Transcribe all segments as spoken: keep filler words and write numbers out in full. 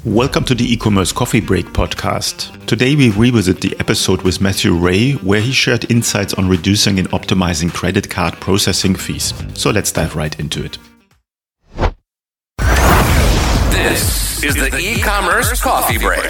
Welcome to the e-commerce coffee break podcast. Today we revisit the episode with Matthew Ray, where he shared insights on reducing and optimizing credit card processing fees. So let's dive right into it. This is the e-commerce coffee break,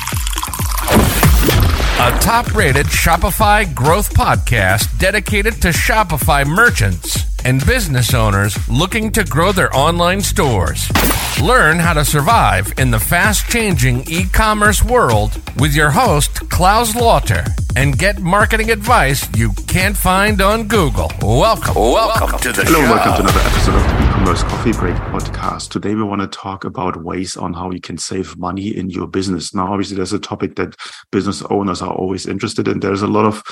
a top-rated Shopify growth podcast dedicated to Shopify merchants and business owners looking to grow their online stores. Learn how to survive in the fast-changing e-commerce world with your host, Klaus Lauter, and get marketing advice you can't find on Google. Welcome, welcome to the Hello, show. welcome to another episode of the e-commerce coffee break podcast. Today we want to talk about ways on how you can save money in your business. Now, obviously, there's a topic that business owners are always interested in. There's a lot of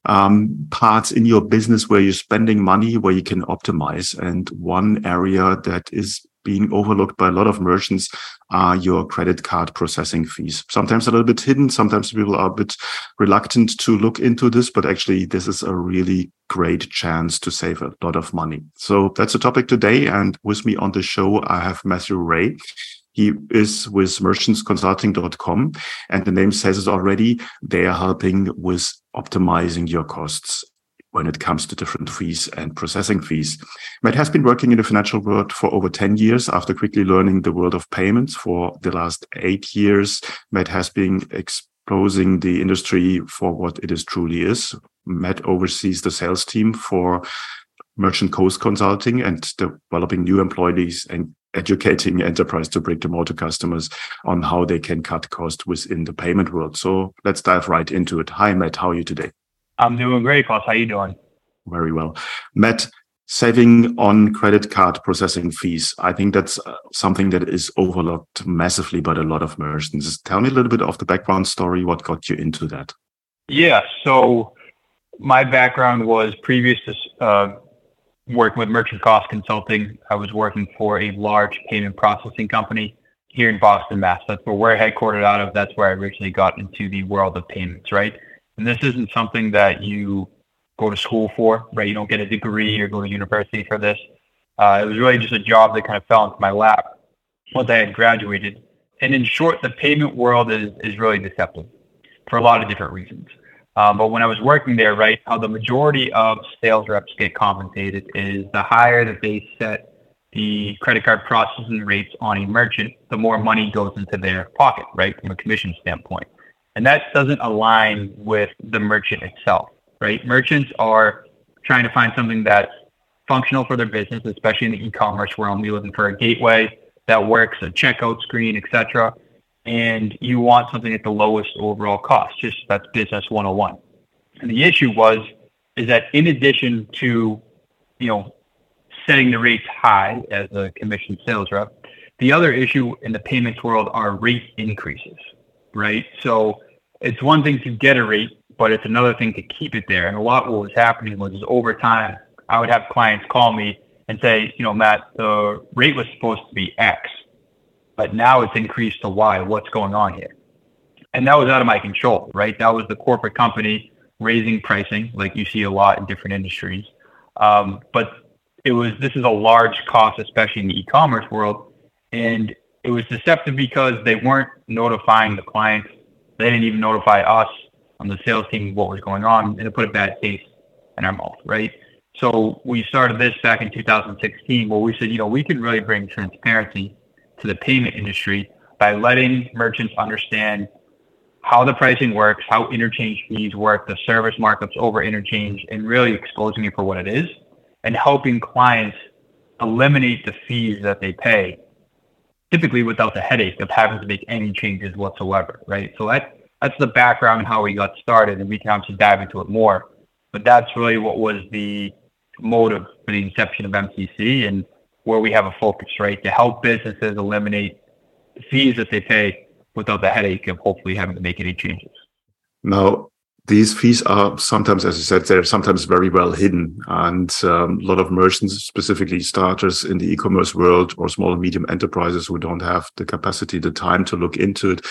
um, parts in your business where you're spending money, where you can optimize. And one area that is being overlooked by a lot of merchants are your credit card processing fees. Sometimes a little bit hidden. Sometimes people are a bit reluctant to look into this, but actually this is a really great chance to save a lot of money. So that's the topic today. And with me on the show, I have Matthew Ray. He is with merchants consulting dot com, and the name says it already. They are helping with optimizing your costs when it comes to different fees and processing fees. Matt has been working in the financial world for over ten years after quickly learning the world of payments. For the last eight years, Matt has been exposing the industry for what it is truly is. Matt oversees the sales team for Merchant Coast Consulting and developing new employees and educating enterprise to bring them all to customers on how they can cut costs within the payment world. So let's dive right into it. Hi, Matt. How are you today? I'm doing great, Klaus. How you doing? Very well. Matt, saving on credit card processing fees. I think that's something that is overlooked massively by a lot of merchants. Tell me a little bit of the background story. What got you into that? Yeah. So my background was previous to uh, working with Merchant Cost Consulting. I was working for a large payment processing company here in Boston, Mass. That's where we're headquartered out of. That's where I originally got into the world of payments, right? And this isn't something that you go to school for, right? You don't get a degree or go to university for this. Uh, it was really just a job that kind of fell into my lap once I had graduated. And in short, the payment world is, is really deceptive for a lot of different reasons. Um, but when I was working there, right, how the majority of sales reps get compensated is the higher that they set the credit card processing rates on a merchant, the more money goes into their pocket, right, from a commission standpoint. And that doesn't align with the merchant itself, right? Merchants are trying to find something that's functional for their business, especially in the e-commerce realm. You're looking for a gateway that works, a checkout screen, et cetera. And you want something at the lowest overall cost. Just that's business one oh one. And the issue was, is that in addition to, you know, setting the rates high as a commission sales rep, the other issue in the payments world are rate increases, right? So it's one thing to get a rate, but it's another thing to keep it there. And a lot what was happening was over time, I would have clients call me and say, you know, Matt, the rate was supposed to be X, but now it's increased to Y. What's going on here? And that was out of my control, right? That was the corporate company raising pricing, like you see a lot in different industries. Um, but it was, this is a large cost, especially in the e-commerce world. And it was deceptive because they weren't notifying the clients. They didn't even notify us on the sales team what was going on, and it put a bad taste in our mouth, right? So we started this back in two thousand sixteen, where we said, you know, we can really bring transparency to the payment industry by letting merchants understand how the pricing works, how interchange fees work, the service markups over interchange, and really exposing it for what it is, and helping clients eliminate the fees that they pay, typically without the headache of having to make any changes whatsoever, right? So that that's the background and how we got started, and we can obviously dive into it more. But that's really what was the motive for the inception of M C C and where we have a focus, right? To help businesses eliminate the fees that they pay without the headache of hopefully having to make any changes. Now, these fees are sometimes, as you said, they're sometimes very well hidden. And um, a lot of merchants, specifically starters in the e-commerce world or small and medium enterprises who don't have the capacity, the time to look into it,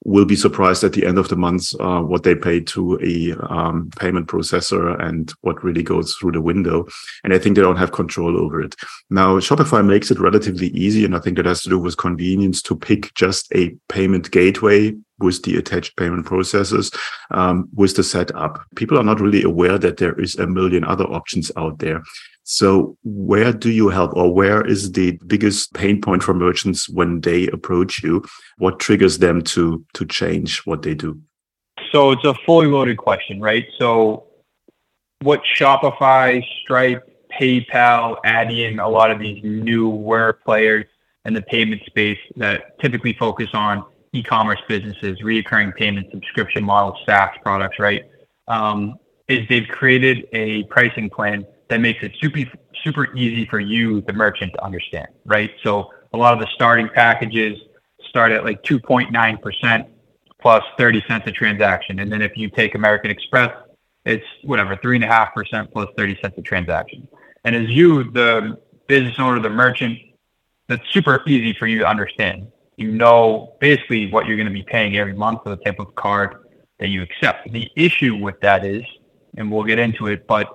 will be surprised at the end of the month uh, what they pay to a um, payment processor and what really goes through the window. And I think they don't have control over it. Now, Shopify makes it relatively easy, and I think that has to do with convenience to pick just a payment gateway with the attached payment processors, um, with the setup. People are not really aware that there is a million other options out there. So where do you help, or where is the biggest pain point for merchants when they approach you? What triggers them to to change what they do? So it's a fully loaded question, right? So what Shopify, Stripe, PayPal, Adyen, a lot of these newer players in the payment space that typically focus on e-commerce businesses, recurring payment, subscription models, SaaS products, right? Um, is they've created a pricing plan that makes it super, super easy for you, the merchant, to understand, right? So a lot of the starting packages start at like two point nine percent plus thirty cents a transaction. And then if you take American Express, it's whatever, three and a half percent plus thirty cents a transaction. And as you, the business owner, the merchant, that's super easy for you to understand. You know basically what you're going to be paying every month for the type of card that you accept. The issue with that is, and we'll get into it, but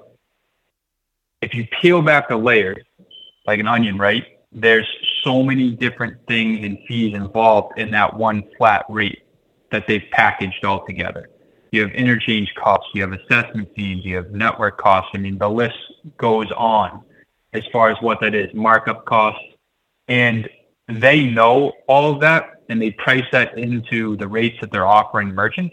if you peel back the layers like an onion, right, there's so many different things and fees involved in that one flat rate that they've packaged all together. You have interchange costs, you have assessment fees, you have network costs. I mean, the list goes on as far as what that is, markup costs. And they know all of that, and they price that into the rates that they're offering merchants.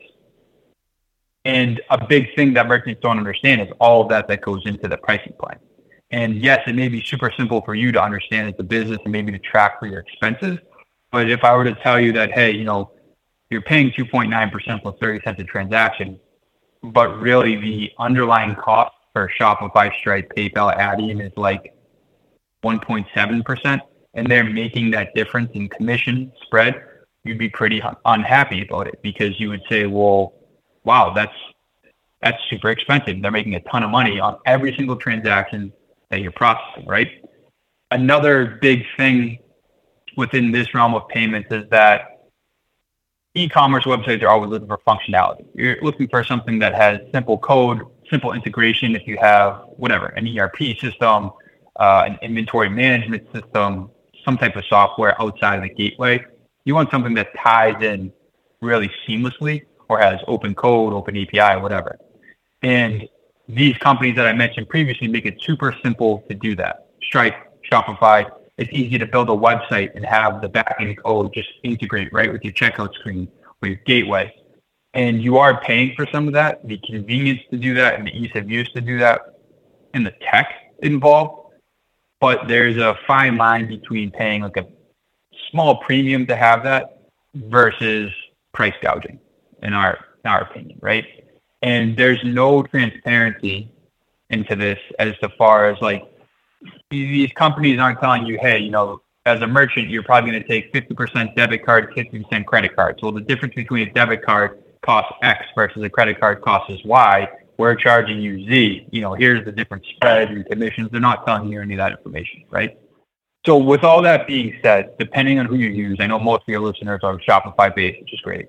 And a big thing that merchants don't understand is all of that that goes into the pricing plan. And yes, it may be super simple for you to understand as a business and maybe to track for your expenses. But if I were to tell you that, hey, you know, you're paying two point nine percent plus thirty cents a transaction, but really the underlying cost for Shopify, Stripe, PayPal, Adyen is like one point seven percent, and they're making that difference in commission spread, you'd be pretty unhappy about it, because you would say, well, wow, that's that's super expensive. They're making a ton of money on every single transaction that you're processing, right? Another big thing within this realm of payments is that e-commerce websites are always looking for functionality. You're looking for something that has simple code, simple integration. If you have whatever, an E R P system, uh, an inventory management system, some type of software outside of the gateway, you want something that ties in really seamlessly or has open code, open A P I, whatever. And these companies that I mentioned previously make it super simple to do that. Stripe, Shopify, it's easy to build a website and have the backend code just integrate right with your checkout screen or your gateway. And you are paying for some of that, the convenience to do that and the ease of use to do that and the tech involved. But there's a fine line between paying like a small premium to have that versus price gouging, in our in our opinion, right? And there's no transparency into this as far as like, these companies aren't telling you, hey, you know, as a merchant, you're probably going to take fifty percent debit card, fifty percent credit card. So the difference between a debit card costs X versus a credit card costs is Y. We're charging you Z. You know, here's the different spread and commissions. They're not telling you any of that information, right? So with all that being said, depending on who you use, I know most of your listeners are Shopify based, which is great.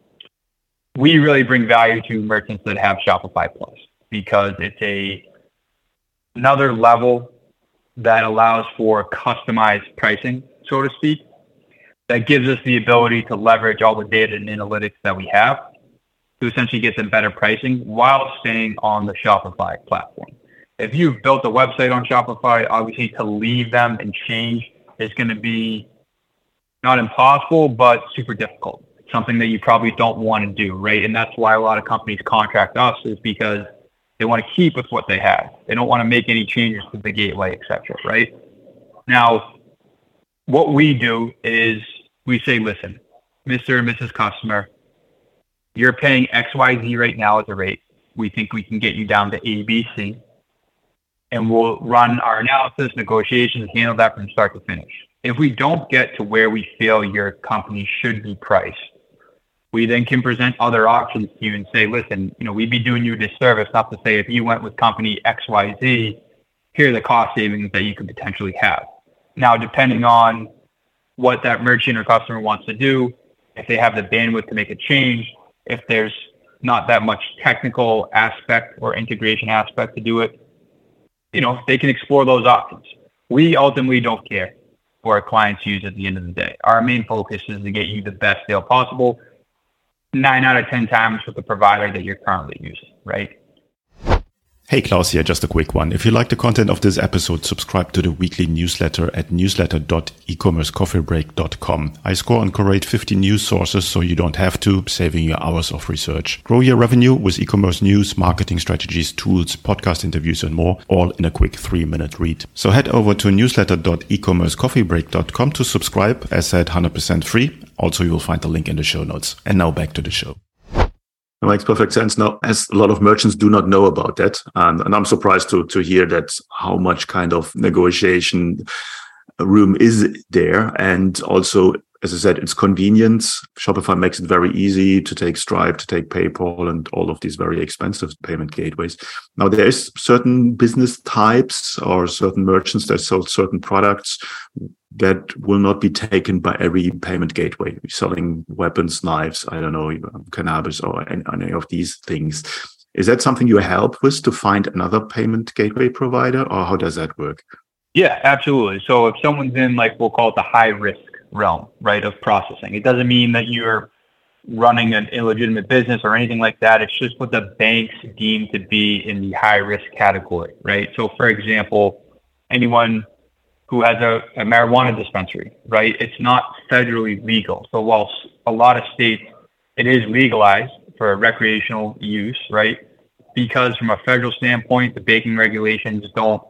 We really bring value to merchants that have Shopify Plus because it's a another level that allows for customized pricing, so to speak, that gives us the ability to leverage all the data and analytics that we have to essentially get them better pricing while staying on the Shopify platform. If you've built a website on Shopify, obviously to leave them and change is going to be not impossible, but super difficult. It's something that you probably don't want to do, right? And that's why a lot of companies contract us, is because they want to keep with what they have. They don't want to make any changes to the gateway, et cetera, right? Now, what we do is we say, listen, Mister and Missus Customer, you're paying X Y Z right now as a rate. We think we can get you down to A B C, and we'll run our analysis, negotiations, handle that from start to finish. If we don't get to where we feel your company should be priced, we then can present other options to you and say, listen, you know, we'd be doing you a disservice not to say if you went with company X Y Z, here are the cost savings that you could potentially have. Now, depending on what that merchant or customer wants to do, if they have the bandwidth to make a change, if there's not that much technical aspect or integration aspect to do it, you know, they can explore those options. We ultimately don't care what our clients use at the end of the day. Our main focus is to get you the best deal possible, nine out of ten times with the provider that you're currently using, right? Hey, Klaus here, just a quick one. If you like the content of this episode, subscribe to the weekly newsletter at newsletter dot e commerce coffee break dot com. I score and curate fifty news sources so you don't have to, saving you hours of research. Grow your revenue with e-commerce news, marketing strategies, tools, podcast interviews, and more, all in a quick three-minute read. So head over to newsletter dot e commerce coffee break dot com to subscribe, as said, one hundred percent free. Also, you will find the link in the show notes. And now back to the show. It makes perfect sense now, as a lot of merchants do not know about that. And, and I'm surprised to to hear that how much kind of negotiation room is there. And also, as I said, it's convenience. Shopify makes it very easy to take Stripe, to take PayPal, and all of these very expensive payment gateways. Now, there is certain business types or certain merchants that sell certain products that will not be taken by every payment gateway. Selling weapons, knives, I don't know, cannabis, or any, any of these things. Is that something you help with to find another payment gateway provider, or how does that work? Yeah, absolutely. So if someone's in, like, we'll call it the high risk realm, right, of processing, it doesn't mean that you're running an illegitimate business or anything like that. It's just what the banks deem to be in the high risk category, right? So for example, anyone who has a, a marijuana dispensary, right? It's not federally legal. So while a lot of states, it is legalized for recreational use, right? Because from a federal standpoint, the banking regulations don't,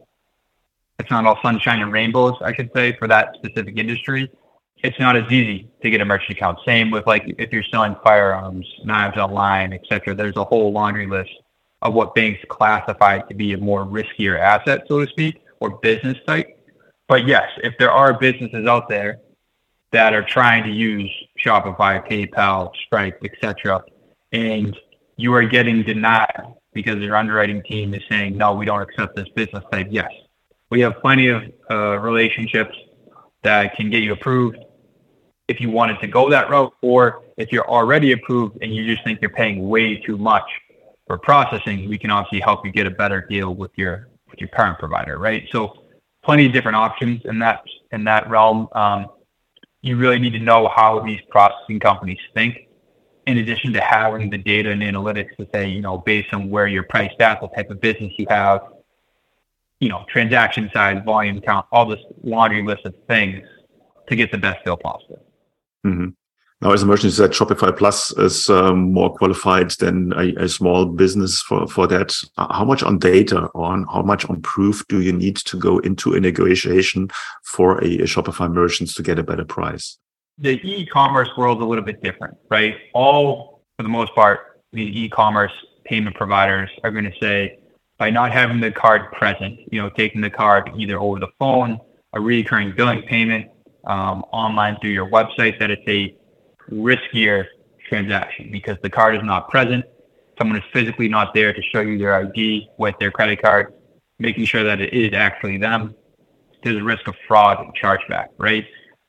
it's not all sunshine and rainbows, I should say, for that specific industry. It's not as easy to get a merchant account. Same with, like, if you're selling firearms, knives online, et cetera. There's a whole laundry list of what banks classify to be a more riskier asset, so to speak, or business type. But yes, if there are businesses out there that are trying to use Shopify, PayPal, Stripe, et cetera, and you are getting denied because your underwriting team is saying, no, we don't accept this business type, yes. We have plenty of uh, relationships that can get you approved if you wanted to go that route, or if you're already approved and you just think you're paying way too much for processing, we can obviously help you get a better deal with your with your current provider, right? So plenty of different options in that in that realm. Um, you really need to know how these processing companies think, in addition to having the data and analytics to say, you know, based on where you're priced at, the type of business you have, you know, transaction size, volume count, all this laundry list of things to get the best deal possible. Mm-hmm. Now, as a merchant, you said Shopify Plus is um, more qualified than a, a small business for, for that. How much on data or on, how much on proof do you need to go into a negotiation for a, a Shopify merchant to get a better price? The e-commerce world is a little bit different, right? All, for the most part, the e-commerce payment providers are going to say, by not having the card present, you know, taking the card either over the phone, a recurring billing payment, um, online through your website, that it's a riskier transaction because the card is not present. Someone is physically not there to show you their I D with their credit card, making sure that it is actually them. There's a risk of fraud and chargeback, right?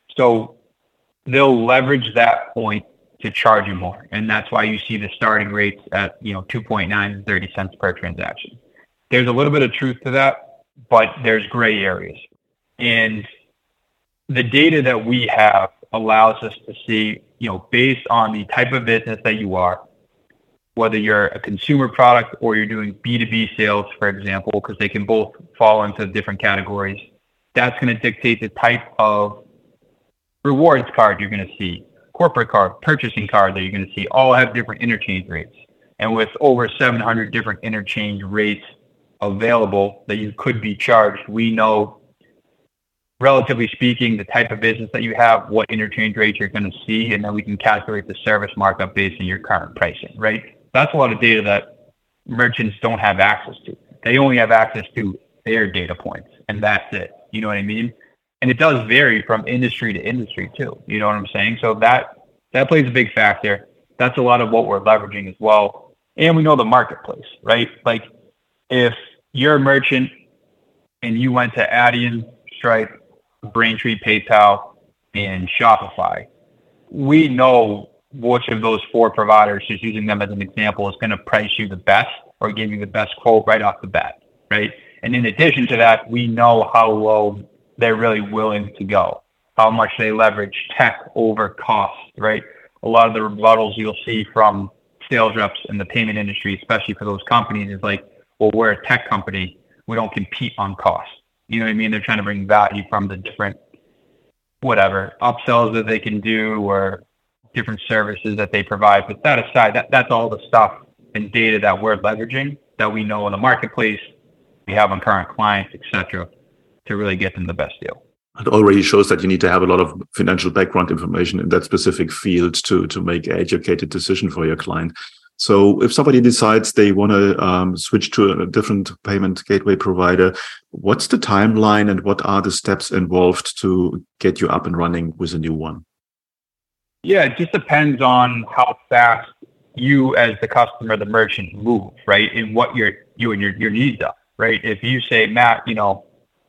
So they'll leverage that point to charge you more. And that's why you see the starting rates at, you know, two point nine, thirty cents per transaction. There's a little bit of truth to that, but there's gray areas. And the data that we have allows us to see, you know, based on the type of business that you are, whether you're a consumer product or you're doing B two B sales, for example, because they can both fall into different categories, that's going to dictate the type of rewards card you're going to see, corporate card, purchasing card that you're going to see, all have different interchange rates. And with over seven hundred different interchange rates available that you could be charged, we know, relatively speaking, the type of business that you have, what interchange rates you're going to see, and then we can calculate the service markup based on your current pricing, right? That's a lot of data that merchants don't have access to. They only have access to their data points, and that's it. You know what I mean? And it does vary from industry to industry too. You know what I'm saying? So that that plays a big factor. That's a lot of what we're leveraging as well. And we know the marketplace, right? Like if you're a merchant and you went to Adyen, Stripe, Braintree, PayPal, and Shopify, we know which of those four providers, just using them as an example, is going to price you the best or give you the best quote right off the bat, right? And in addition to that, we know how low they're really willing to go, how much they leverage tech over cost, right? A lot of the rebuttals you'll see from sales reps in the payment industry, especially for those companies, is like, well, we're a tech company. We don't compete on cost. You know what I mean? They're trying to bring value from the different, whatever, upsells that they can do or different services that they provide. But that aside, that, that's all the stuff and data that we're leveraging that we know in the marketplace, we have on current clients, et cetera, to really get them the best deal. It already shows that you need to have a lot of financial background information in that specific field to, to make an educated decision for your client. So if somebody decides they want to um, switch to a different payment gateway provider, what's the timeline and what are the steps involved to get you up and running with a new one? Yeah, it just depends on how fast you as the customer, the merchant, move, right? And what your you and your, your needs are, right? If you say, Matt, you know,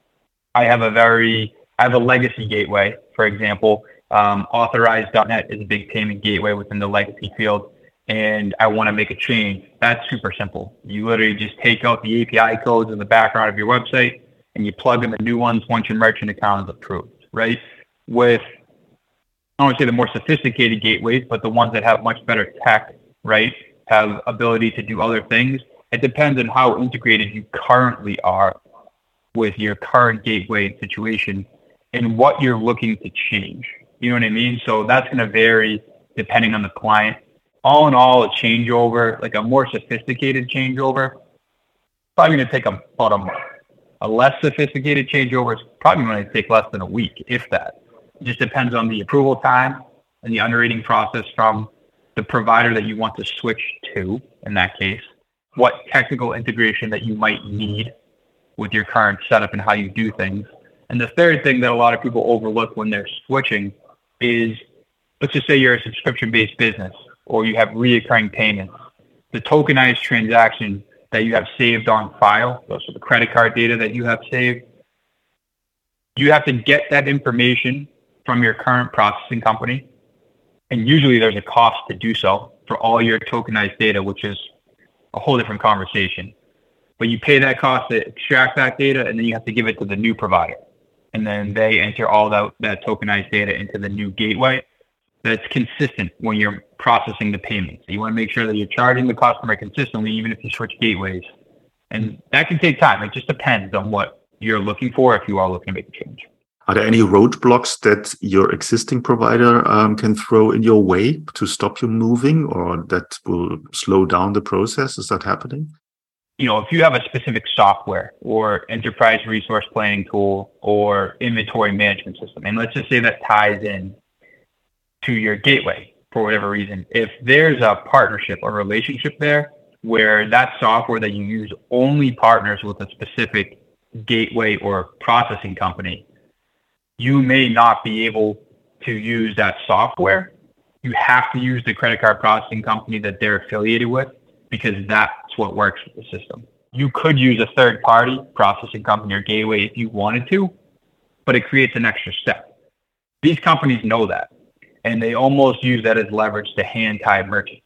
I have a very, I have a legacy gateway, for example, um, authorized dot net is a big payment gateway within the legacy field, and I want to make a change. That's super simple. You literally just take out the A P I codes in the background of your website and you plug in the new ones once your merchant account is approved, right? With, I don't want to say the more sophisticated gateways, but the ones that have much better tech, right, have ability to do other things. It depends on how integrated you currently are with your current gateway situation and what you're looking to change. You know what I mean? So that's going to vary depending on the client. All in all, a changeover, like a more sophisticated changeover, probably going to take about a month. A less sophisticated changeover is probably going to take less than a week, if that. It just depends on the approval time and the underwriting process from the provider that you want to switch to, in that case, what technical integration that you might need with your current setup and how you do things. And the third thing that a lot of people overlook when they're switching is, let's just say you're a subscription-based business or you have reoccurring payments. The tokenized transaction that you have saved on file, so the credit card data that you have saved, you have to get that information from your current processing company. And usually there's a cost to do so for all your tokenized data, which is a whole different conversation. But you pay that cost to extract that data, and then you have to give it to the new provider. And then they enter all that, that tokenized data into the new gateway that's consistent when you're processing the payments. You want to make sure that you're charging the customer consistently, even if you switch gateways. And that can take time. It just depends on what you're looking for if you are looking to make a change. Are there any roadblocks that your existing provider um, can throw in your way to stop you moving, or that will slow down the process? Is that happening? You know, if you have a specific software or enterprise resource planning tool or inventory management system, and let's just say that ties in to your gateway for whatever reason, if there's a partnership or relationship there where that software that you use only partners with a specific gateway or processing company, you may not be able to use that software. You have to use the credit card processing company that they're affiliated with, because that's what works with the system. You could use a third-party processing company or gateway if you wanted to, but it creates an extra step. These companies know that, and they almost use that as leverage to hand-tie merchants.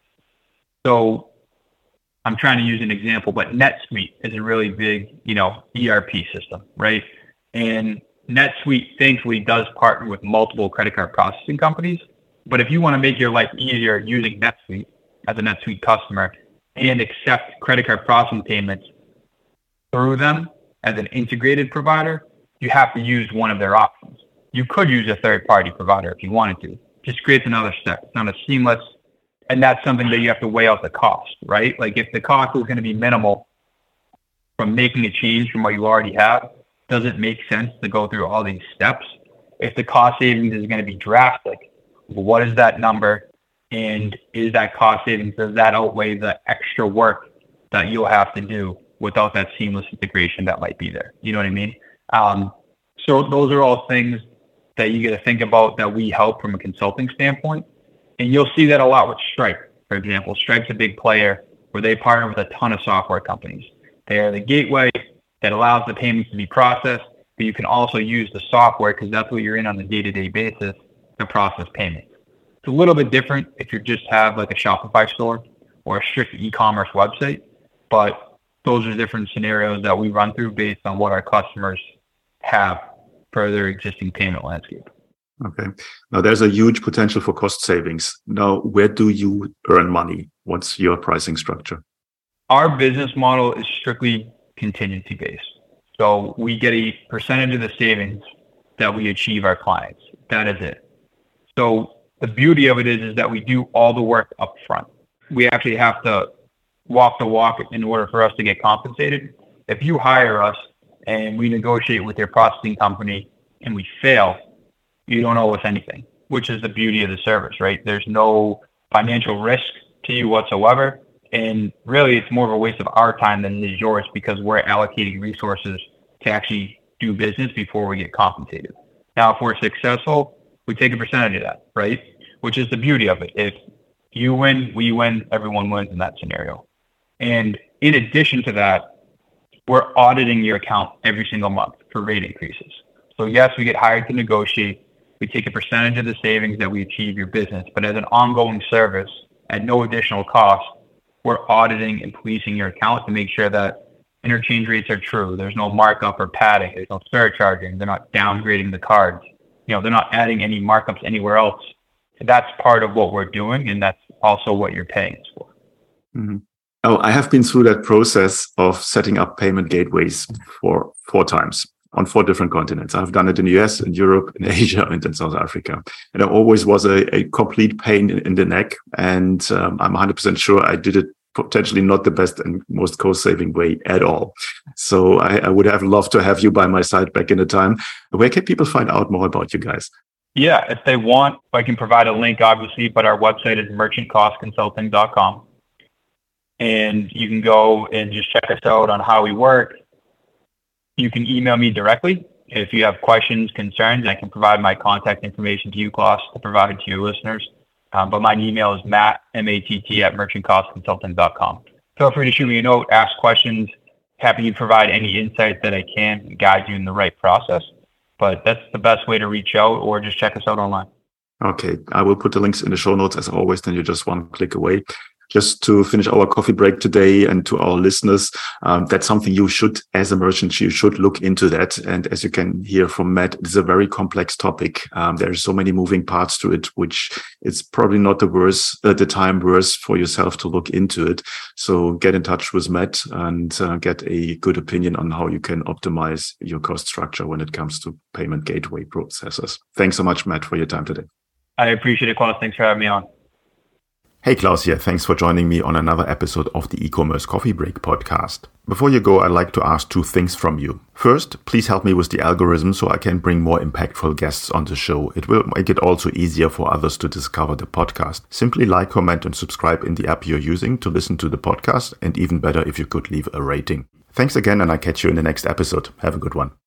So I'm trying to use an example, but NetSuite is a really big, you know, E R P system, right? And NetSuite thankfully does partner with multiple credit card processing companies. But if you want to make your life easier using NetSuite as a NetSuite customer and accept credit card processing payments through them as an integrated provider, you have to use one of their options. You could use a third-party provider if you wanted to. Just creates another step. It's not a seamless, and that's something that you have to weigh out the cost, right? Like if the cost is going to be minimal from making a change from what you already have, does it make sense to go through all these steps? If the cost savings is going to be drastic, what is that number? And is that cost savings, does that outweigh the extra work that you'll have to do without that seamless integration that might be there? You know what I mean? Um, so those are all things that you got to think about that we help from a consulting standpoint. And you'll see that a lot with Stripe, for example. Stripe's a big player where they partner with a ton of software companies. They are the gateway that allows the payments to be processed, but you can also use the software because that's what you're in on a day-to-day basis to process payments. It's a little bit different if you just have like a Shopify store or a strict e-commerce website, but those are different scenarios that we run through based on what our customers have for their existing payment landscape. Okay. Now there's a huge potential for cost savings. Now, where do you earn money? What's your pricing structure? Our business model is strictly contingency based. So we get a percentage of the savings that we achieve our clients. That is it. So the beauty of it is, is that we do all the work up front. We actually have to walk the walk in order for us to get compensated. If you hire us and we negotiate with your processing company and we fail, you don't owe us anything, which is the beauty of the service, right? There's no financial risk to you whatsoever. And really, it's more of a waste of our time than it is yours because we're allocating resources to actually do business before we get compensated. Now, if we're successful, we take a percentage of that, right? Which is the beauty of it. If you win, we win, everyone wins in that scenario. And in addition to that, we're auditing your account every single month for rate increases. So yes, we get hired to negotiate. We take a percentage of the savings that we achieve your business, but as an ongoing service at no additional cost, we're auditing and policing your account to make sure that interchange rates are true. There's no markup or padding. There's no surcharging. They're not downgrading the cards. You know, they're not adding any markups anywhere else. That's part of what we're doing, and that's also what you're paying us for. Mm-hmm. Oh, I have been through that process of setting up payment gateways for four times. On four different continents. I've done it in the U S, in Europe, in Asia, and in South Africa. And it always was a, a complete pain in, in the neck. And um, I'm one hundred percent sure I did it potentially not the best and most cost-saving way at all. So I, I would have loved to have you by my side back in the time. Where can people find out more about you guys? Yeah, if they want, I can provide a link, obviously, but our website is merchant cost consulting dot com. And you can go and just check us out on how we work. You can email me directly if you have questions, concerns. I can provide my contact information to you, Klaus, to provide to your listeners. Um, but my email is matt, M A T T, at merchant cost consulting dot com. Feel free to shoot me a note, ask questions. Happy to provide any insight that I can and guide you in the right process. But that's the best way to reach out, or just check us out online. Okay. I will put the links in the show notes as always, then you're just one click away. Just to finish our coffee break today, and to our listeners, um, that's something you should, as a merchant, you should look into that. And as you can hear from Matt, it's a very complex topic. Um, there are so many moving parts to it, which it's probably not the worst, uh, the time worse for yourself to look into it. So get in touch with Matt and uh, get a good opinion on how you can optimize your cost structure when it comes to payment gateway processors. Thanks so much, Matt, for your time today. I appreciate it, Klaus. Thanks for having me on. Hey, Klaus here. Thanks for joining me on another episode of the E-commerce Coffee Break podcast. Before you go, I'd like to ask two things from you. First, please help me with the algorithm so I can bring more impactful guests on the show. It will make it also easier for others to discover the podcast. Simply like, comment, and subscribe in the app you're using to listen to the podcast, and even better if you could leave a rating. Thanks again, and I'll catch you in the next episode. Have a good one.